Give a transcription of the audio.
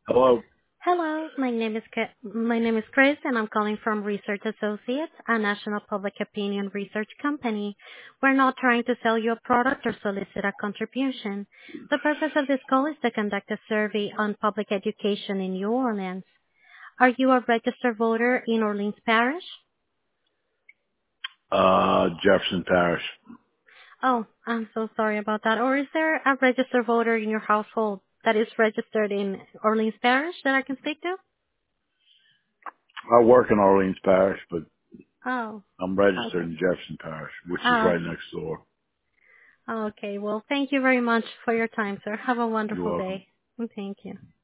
Hello. Hello, my name is Chris, and I'm calling from Research Associates, a national public opinion research company. We're not trying to sell you a product or solicit a contribution. The purpose of this call is to conduct a survey on public education in New Orleans. Are you a registered voter in Orleans Parish? Jefferson Parish. Oh, I'm so sorry about that. Or is there a registered voter in your household that is registered in Orleans Parish that I can speak to? I work in Orleans Parish, but Oh, I'm registered okay. in Jefferson Parish, which is right Okay. next door. Okay. Well, thank you very much for your time, sir. Have a You're wonderful welcome. day. Thank you.